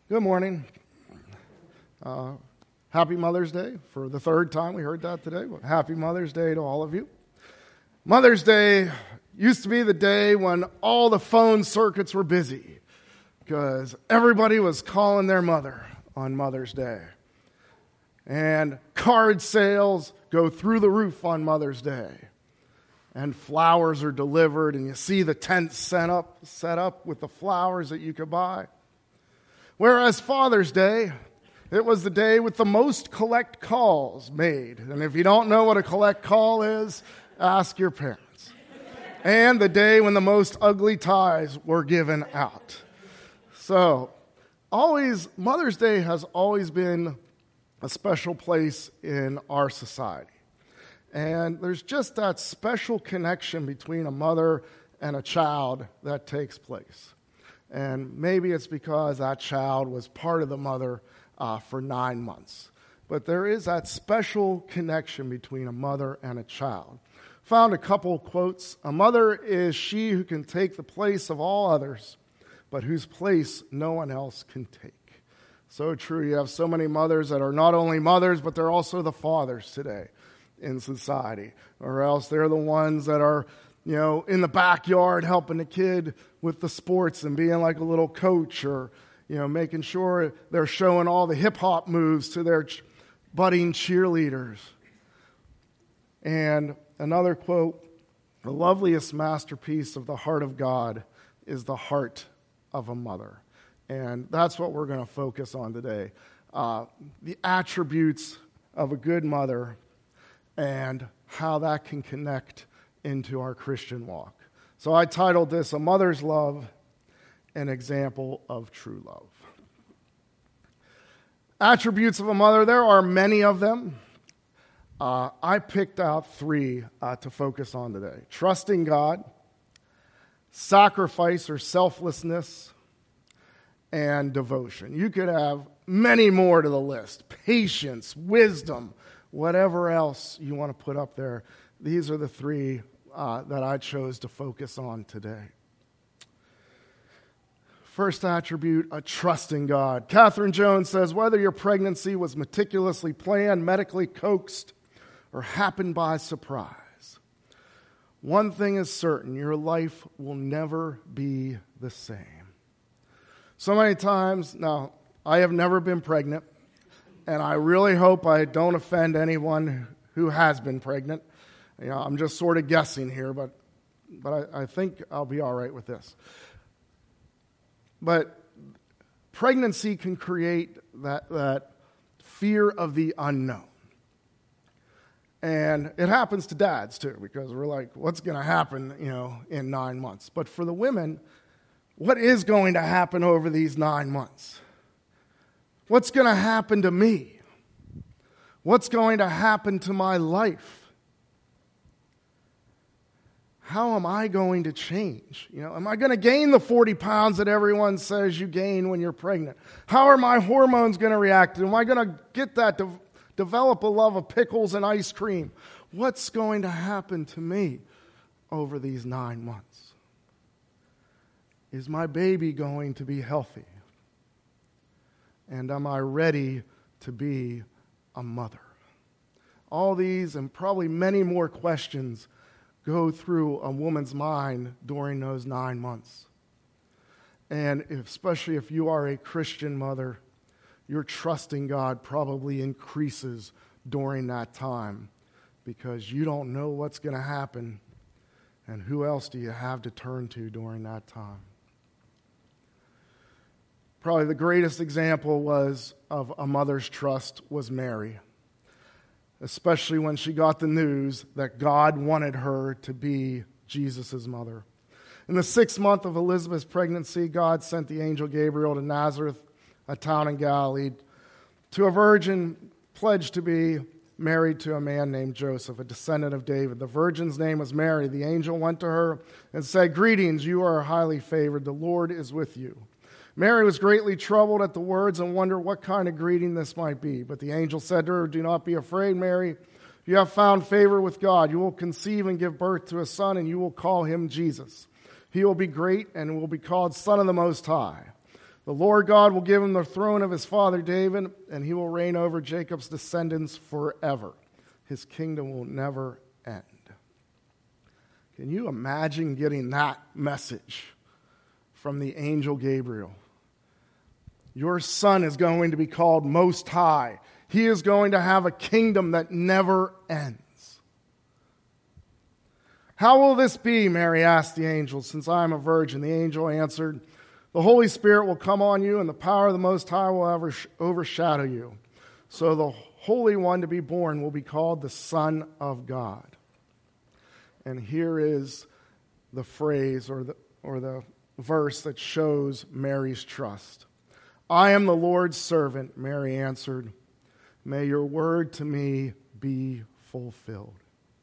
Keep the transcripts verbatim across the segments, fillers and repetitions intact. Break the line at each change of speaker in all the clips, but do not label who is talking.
Good morning. Uh, happy Mother's Day. For the third time we heard that today. But happy Mother's Day to all of you. Mother's Day used to be the day when all the phone circuits were busy because everybody was calling their mother on Mother's Day. And card sales go through the roof on Mother's Day. And flowers are delivered, and you see the tents set up, set up with the flowers that you could buy. Whereas Father's Day, it was the day with the most collect calls made. And if you don't know what a collect call is, ask your parents. And the day when the most ugly ties were given out. So, always, Mother's Day has always been a special place in our society. And there's just that special connection between a mother and a child that takes place. And maybe it's because that child was part of the mother uh, for nine months. But there is that special connection between a mother and a child. Found a couple quotes. A mother is she who can take the place of all others, but whose place no one else can take. So true. You have so many mothers that are not only mothers, but they're also the fathers today in society. Or else they're the ones that are, you know, in the backyard helping the kid with the sports and being like a little coach, or, you know, making sure they're showing all the hip-hop moves to their ch- budding cheerleaders. And another quote, the loveliest masterpiece of the heart of God is the heart of a mother. And that's what we're going to focus on today. Uh, the attributes of a good mother and how that can connect into our Christian walk. So I titled this, A Mother's Love, an Example of True Love. Attributes of a mother, there are many of them. Uh, I picked out three uh, to focus on today. Trusting God, sacrifice or selflessness, and devotion. You could have many more to the list. Patience, wisdom, whatever else you want to put up there. These are the three Uh, that I chose to focus on today. First attribute, a trust in God. Catherine Jones says, whether your pregnancy was meticulously planned, medically coaxed, or happened by surprise, one thing is certain, your life will never be the same. So many times, now, I have never been pregnant, and I really hope I don't offend anyone who has been pregnant. You know, I'm just sort of guessing here, but but I, I think I'll be all right with this. But pregnancy can create that, that fear of the unknown. And it happens to dads, too, because we're like, what's going to happen, you know, in nine months? But for the women, what is going to happen over these nine months? What's going to happen to me? What's going to happen to my life? How am I going to change? You know, am I going to gain the forty pounds that everyone says you gain when you're pregnant? How are my hormones going to react? Am I going to get that, de- develop a love of pickles and ice cream? What's going to happen to me over these nine months? Is my baby going to be healthy? And am I ready to be a mother? All these and probably many more questions go through a woman's mind during those nine months. And if, especially if you are a Christian mother, your trust in God probably increases during that time because you don't know what's going to happen, and who else do you have to turn to during that time? Probably the greatest example was of a mother's trust was Mary. Especially when she got the news that God wanted her to be Jesus' mother. In the sixth month of Elizabeth's pregnancy, God sent the angel Gabriel to Nazareth, a town in Galilee, to a virgin pledged to be married to a man named Joseph, a descendant of David. The virgin's name was Mary. The angel went to her and said, "Greetings, you are highly favored. The Lord is with you." Mary was greatly troubled at the words and wondered what kind of greeting this might be. But the angel said to her, "Do not be afraid, Mary. You have found favor with God. You will conceive and give birth to a son, and you will call him Jesus. He will be great and will be called Son of the Most High. The Lord God will give him the throne of his father David, and he will reign over Jacob's descendants forever. His kingdom will never end. Can you imagine getting that message from the angel Gabriel? Your son is going to be called Most High. He is going to have a kingdom that never ends. How will this be, Mary asked the angel, since I am a virgin? The angel answered, the Holy Spirit will come on you, and the power of the Most High will overshadow you. So the Holy One to be born will be called the Son of God. And here is the phrase or the, or the verse that shows Mary's trust. I am the Lord's servant, Mary answered. May your word to me be fulfilled.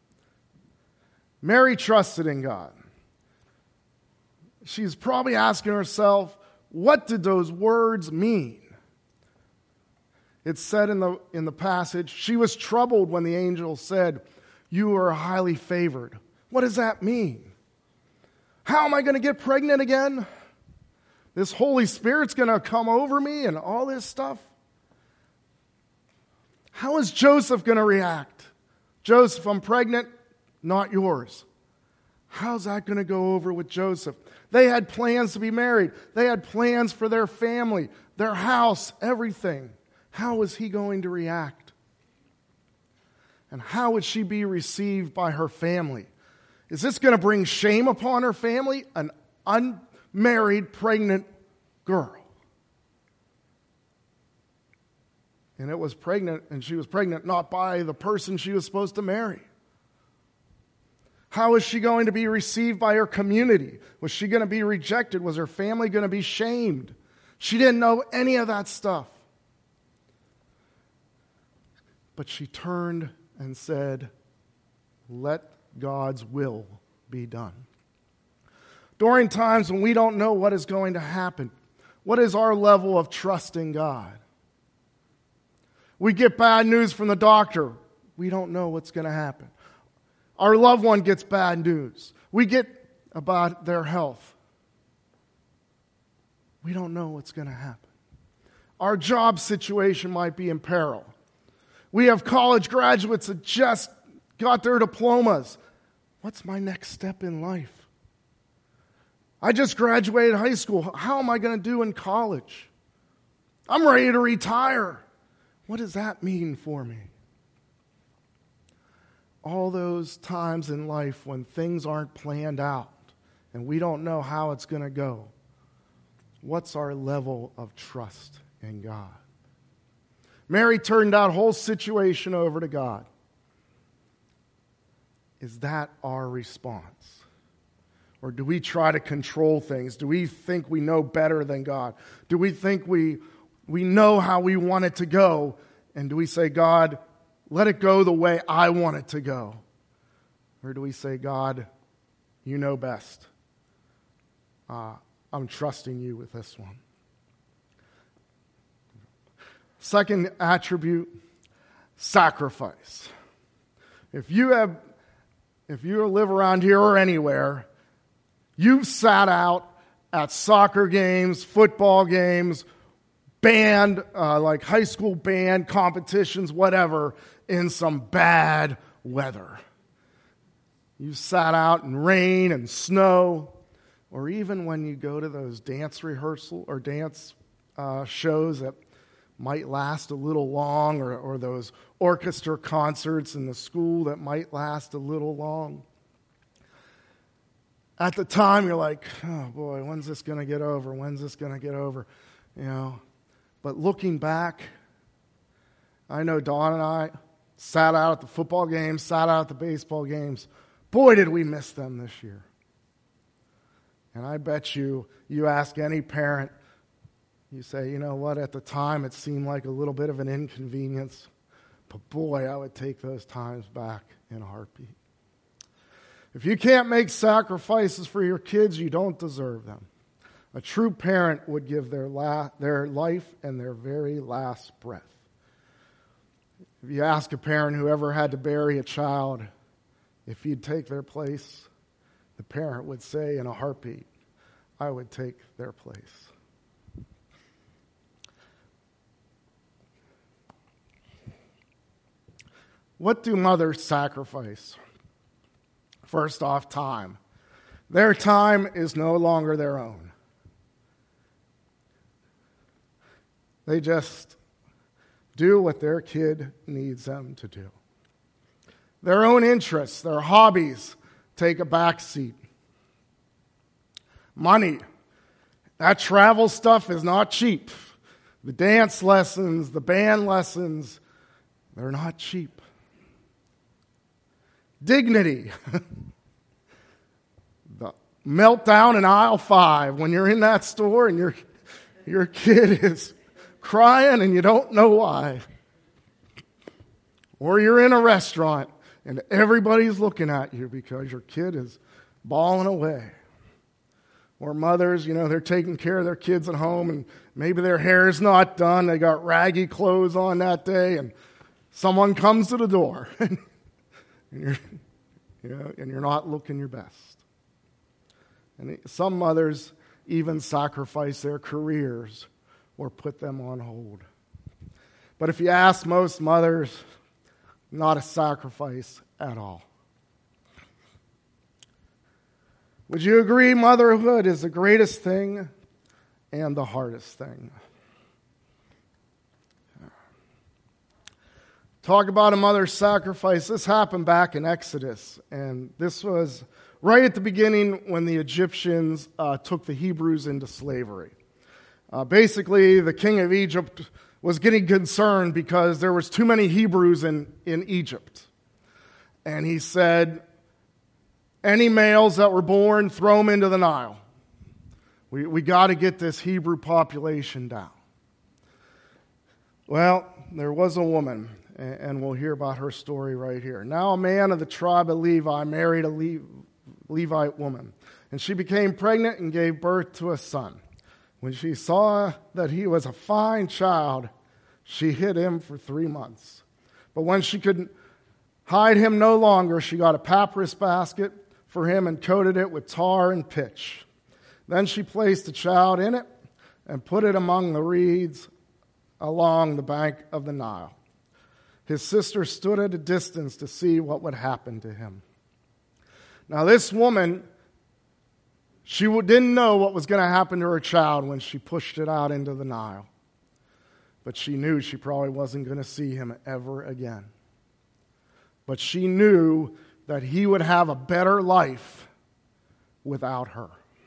Mary trusted in God. She's probably asking herself, what did those words mean? It's said in the, in the passage, she was troubled when the angel said, you are highly favored. What does that mean? How am I going to get pregnant again? This Holy Spirit's going to come over me and all this stuff? How is Joseph going to react? Joseph, I'm pregnant, not yours. How's that going to go over with Joseph? They had plans to be married. They had plans for their family, their house, everything. How was he going to react? And how would she be received by her family? Is this going to bring shame upon her family? An unmarried, pregnant girl. And it was pregnant, and she was pregnant not by the person she was supposed to marry. How is she going to be received by her community? Was she going to be rejected? Was her family going to be shamed? She didn't know any of that stuff. But she turned and said, let God's will be done. During times when we don't know what is going to happen, what is our level of trust in God? We get bad news from the doctor. We don't know what's going to happen. Our loved one gets bad news. We get about their health. We don't know what's going to happen. Our job situation might be in peril. We have college graduates that just got their diplomas. What's my next step in life? I just graduated high school. How am I going to do in college? I'm ready to retire. What does that mean for me? All those times in life when things aren't planned out and we don't know how it's going to go. What's our level of trust in God? Mary turned that whole situation over to God. Is that our response? Or do we try to control things? Do we think we know better than God? Do we think we, we know how we want it to go? And do we say, God, let it go the way I want it to go? Or do we say, God, you know best. Uh, I'm trusting you with this one. Second attribute, sacrifice. If you have, if you live around here or anywhere, you've sat out at soccer games, football games, band, uh, like high school band competitions, whatever, in some bad weather. You sat out in rain and snow, or even when you go to those dance rehearsal or dance uh, shows that might last a little long, or, or those orchestra concerts in the school that might last a little long. At the time, you're like, oh boy, when's this going to get over? When's this going to get over? You know. But looking back, I know Dawn and I sat out at the football games, sat out at the baseball games. Boy, did we miss them this year. And I bet you, you ask any parent, you say, you know what, at the time it seemed like a little bit of an inconvenience. But boy, I would take those times back in a heartbeat. If you can't make sacrifices for your kids, you don't deserve them. A true parent would give their la- their life and their very last breath. If you ask a parent who ever had to bury a child, if you'd take their place, the parent would say in a heartbeat, I would take their place. what do mothers sacrifice? First off, time. Their time is no longer their own. They just do what their kid needs them to do. Their own interests, their hobbies take a back seat. Money. That travel stuff is not cheap. The dance lessons, the band lessons, they're not cheap. Dignity. The meltdown in aisle five when you're in that store and your, your kid is crying and you don't know why. Or you're in a restaurant and everybody's looking at you because your kid is bawling away. Or mothers, you know, they're taking care of their kids at home and maybe their hair's not done. They got raggy clothes on that day and someone comes to the door and you're, you know, and you're not looking your best. And some mothers even sacrifice their careers or put them on hold. But if you ask most mothers, not a sacrifice at all. Would you agree motherhood is the greatest thing and the hardest thing? Talk about a mother's sacrifice. This happened back in Exodus, and this was right at the beginning when the Egyptians uh, took the Hebrews into slavery. Uh, basically, the king of Egypt was getting concerned because there was too many Hebrews in, in Egypt. And he said, any males that were born, throw them into the Nile. We, we got to get this Hebrew population down. Well, there was a woman, and we'll hear about her story right here. Now a man of the tribe of Levi married a Le- Levite woman, and she became pregnant and gave birth to a son. When she saw that he was a fine child, she hid him for three months. But when she could hide him no longer, she got a papyrus basket for him and coated it with tar and pitch. Then she placed the child in it and put it among the reeds along the bank of the Nile. His sister stood at a distance to see what would happen to him. Now this woman, she didn't know what was going to happen to her child when she pushed it out into the Nile. But she knew she probably wasn't going to see him ever again. But she knew that he would have a better life without her.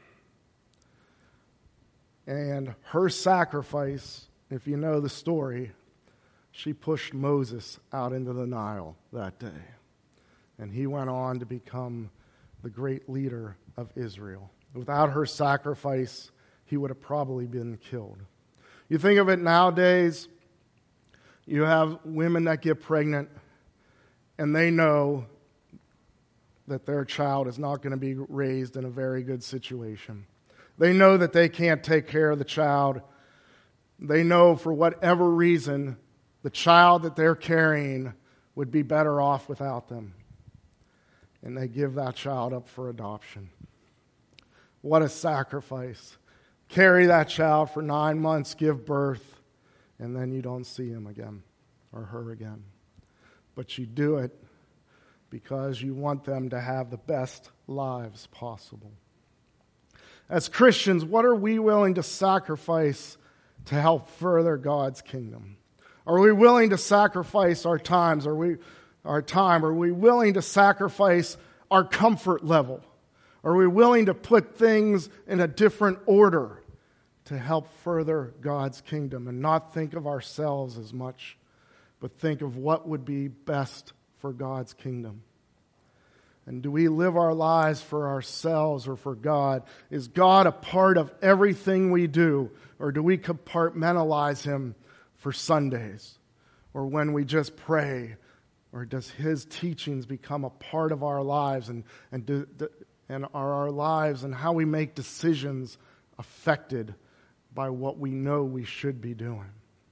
And her sacrifice, if you know the story, she pushed Moses out into the Nile that day. And he went on to become the great leader of Israel. Without her sacrifice, he would have probably been killed. You think of it nowadays, you have women that get pregnant and they know that their child is not going to be raised in a very good situation. They know that they can't take care of the child. They know for whatever reason, the child that they're carrying would be better off without them. And they give that child up for adoption. What a sacrifice. Carry that child for nine months, give birth, and then you don't see him again or her again. But you do it because you want them to have the best lives possible. As Christians, what are we willing to sacrifice to help further God's kingdom? Are we willing to sacrifice our times? Are we our time? Are we willing to sacrifice our comfort level? Are we willing to put things in a different order to help further God's kingdom and not think of ourselves as much, but think of what would be best for God's kingdom? And do we live our lives for ourselves or for God? Is God a part of everything we do, or do we compartmentalize him for Sundays or when we just pray? Or does his teachings become a part of our lives, and and do, and are our lives and how we make decisions affected by what we know we should be doing?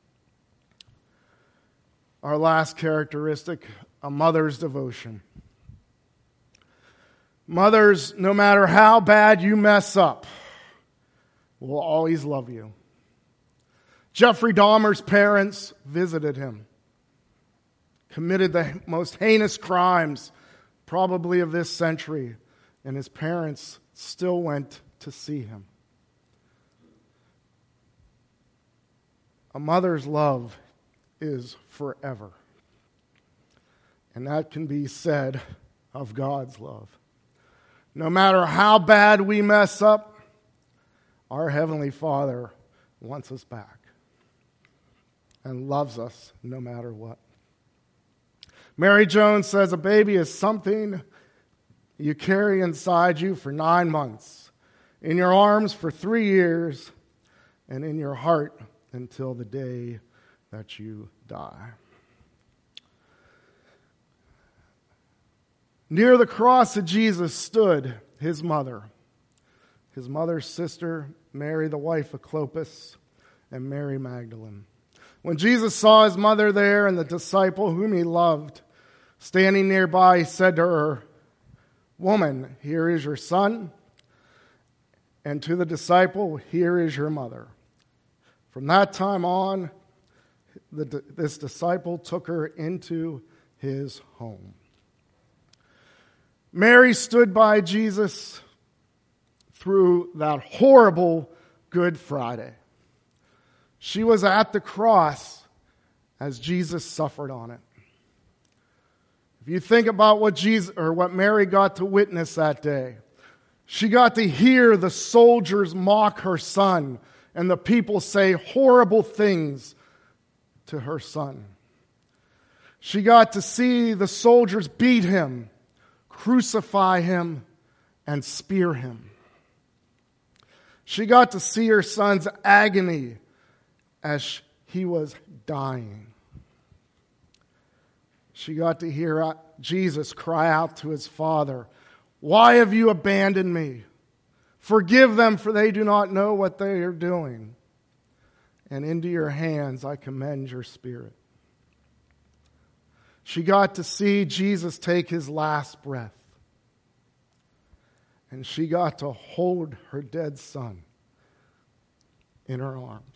Our last characteristic, a mother's devotion. Mothers, no matter how bad you mess up, will always love you. Jeffrey Dahmer's parents visited him, committed the most heinous crimes probably of this century, and his parents still went to see him. A mother's love is forever. And that can be said of God's love. No matter how bad we mess up, our Heavenly Father wants us back and loves us no matter what. Mary Jones says a baby is something you carry inside you for nine months, in your arms for three years, and in your heart until the day that you die. Near the cross of Jesus stood his mother, his mother's sister, Mary, the wife of Clopas, and Mary Magdalene. When Jesus saw his mother there and the disciple whom he loved standing nearby, he said to her, "Woman, here is your son," and to the disciple, "Here is your mother." From that time on, the, this disciple took her into his home. Mary stood by Jesus through that horrible Good Friday. She was at the cross as Jesus suffered on it. If you think about what Jesus or what Mary got to witness that day, she got to hear the soldiers mock her son and the people say horrible things to her son. She got to see the soldiers beat him, crucify him, and spear him. She got to see her son's agony as he was dying. She got to hear Jesus cry out to his Father, "Why have you abandoned me? Forgive them, for they do not know what they are doing. And into your hands I commend your spirit." She got to see Jesus take his last breath. And she got to hold her dead son in her arms.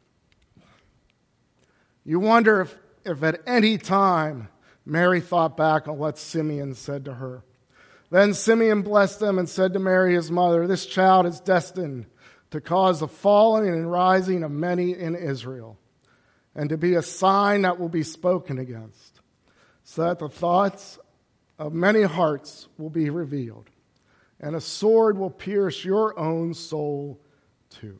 You wonder if, if at any time Mary thought back on what Simeon said to her. Then Simeon blessed them and said to Mary, his mother, "This child is destined to cause the falling and rising of many in Israel, and to be a sign that will be spoken against, so that the thoughts of many hearts will be revealed, and a sword will pierce your own soul too."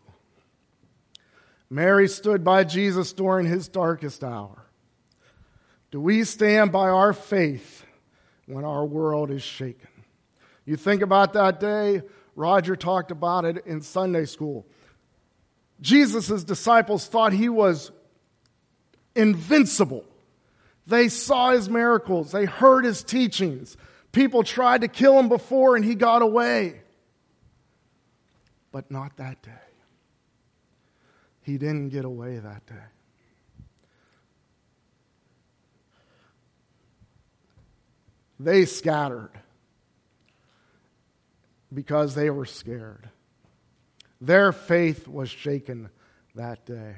Mary stood by Jesus during his darkest hour. Do we stand by our faith when our world is shaken? You think about that day, Roger talked about it in Sunday school. Jesus' disciples thought he was invincible. They saw his miracles. They heard his teachings. People tried to kill him before and he got away. But not that day. He didn't get away that day. They scattered because they were scared. Their faith was shaken that day.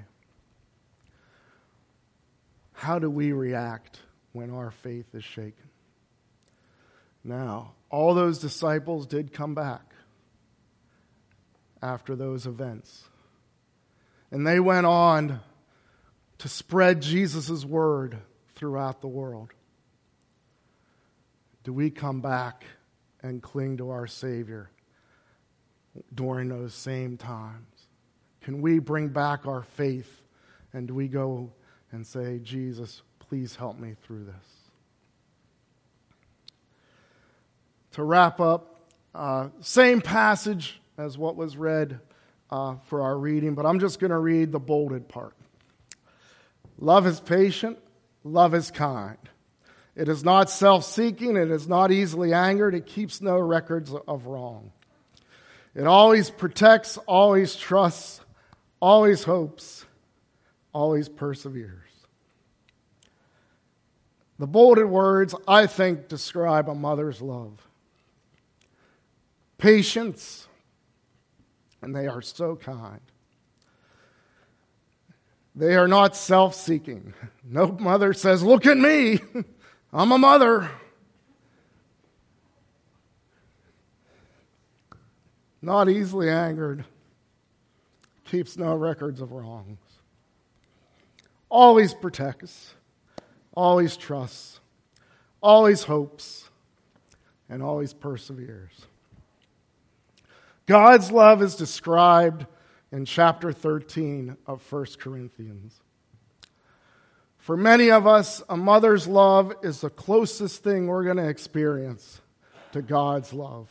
How do we react when our faith is shaken? Now, all those disciples did come back after those events. And they went on to spread Jesus' word throughout the world. Do we come back and cling to our Savior during those same times? Can we bring back our faith, and do we go and say, "Jesus, please help me through this"? To wrap up, uh, same passage as what was read uh, for our reading, but I'm just going to read the bolded part. Love is patient, love is kind. It is not self-seeking, it is not easily angered, it keeps no records of wrong. It always protects, always trusts, always hopes, always perseveres. The bolded words, I think, describe a mother's love. Patience, and they are so kind. They are not self-seeking. No mother says, look at me, I'm a mother. Not easily angered. Keeps no records of wrongs. Always protects. Always trusts. Always hopes. And always perseveres. God's love is described in chapter thirteen of First Corinthians. For many of us, a mother's love is the closest thing we're going to experience to God's love.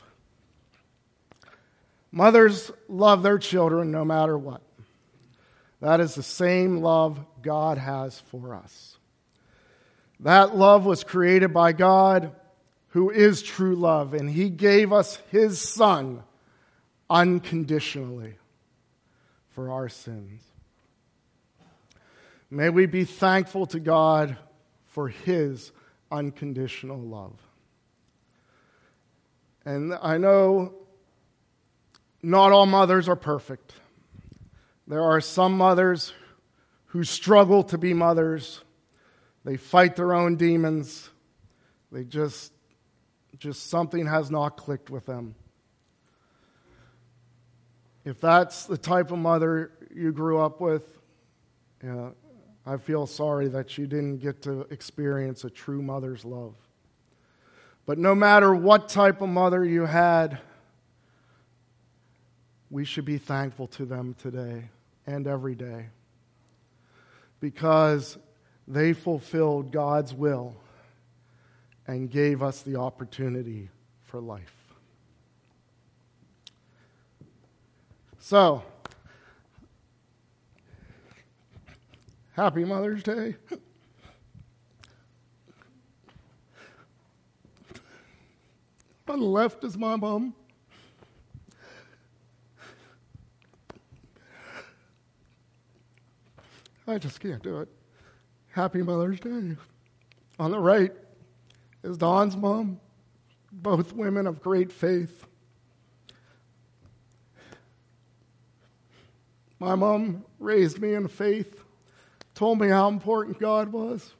Mothers love their children no matter what. That is the same love God has for us. That love was created by God, who is true love, and He gave us His Son unconditionally for our sins. May we be thankful to God for His unconditional love. And I know not all mothers are perfect. There are some mothers who struggle to be mothers. They fight their own demons. They just, just something has not clicked with them. If that's the type of mother you grew up with, yeah, I feel sorry that you didn't get to experience a true mother's love. But no matter what type of mother you had, we should be thankful to them today and every day, because they fulfilled God's will and gave us the opportunity for life. So, happy Mother's Day. On the left is my mom. I just can't do it. Happy Mother's Day. On the right is Dawn's mom. Both women of great faith. My mom raised me in faith, told me how important God was.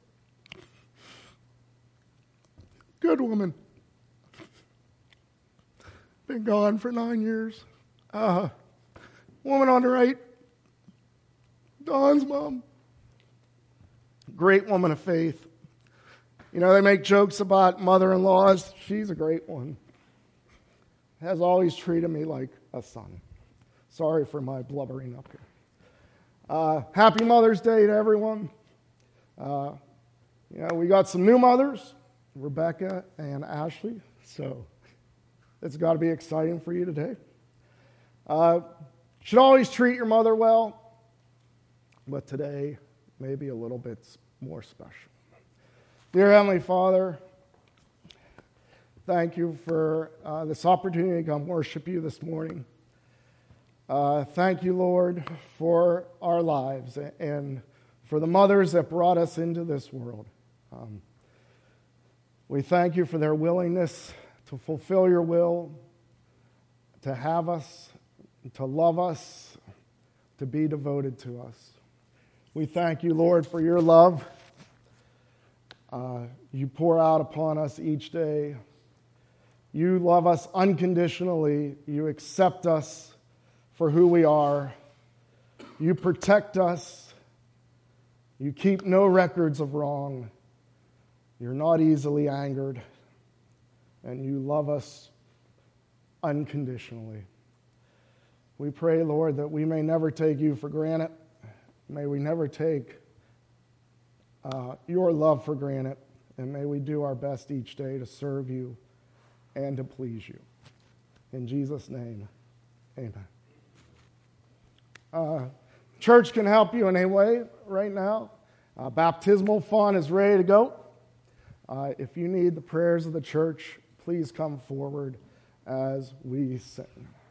Good woman. Been gone for nine years. Uh, woman on the right, Dawn's mom. Great woman of faith. You know, they make jokes about mother-in-laws. She's a great one. Has always treated me like a son. Sorry for my blubbering up here. Uh, happy Mother's Day to everyone. Uh, you know, we got some new mothers, Rebecca and Ashley, so it's got to be exciting for you today. Uh, should always treat your mother well, but today maybe a little bit more special. Dear Heavenly Father, thank you for uh, this opportunity to come worship you this morning. Uh, thank you, Lord, for our lives and for the mothers that brought us into this world. Um, we thank you for their willingness to fulfill your will, to have us, to love us, to be devoted to us. We thank you, Lord, for your love. Uh, you pour out upon us each day. You love us unconditionally. You accept us for who we are. You protect us. You keep no records of wrong. You're not easily angered. And you love us unconditionally. We pray, Lord, that we may never take you for granted. May we never take uh, your love for granted. And may we do our best each day to serve you and to please you. In Jesus' name, amen. Uh, church can help you in any way right now. Uh, baptismal font is ready to go. Uh, if you need the prayers of the church, please come forward as we sing.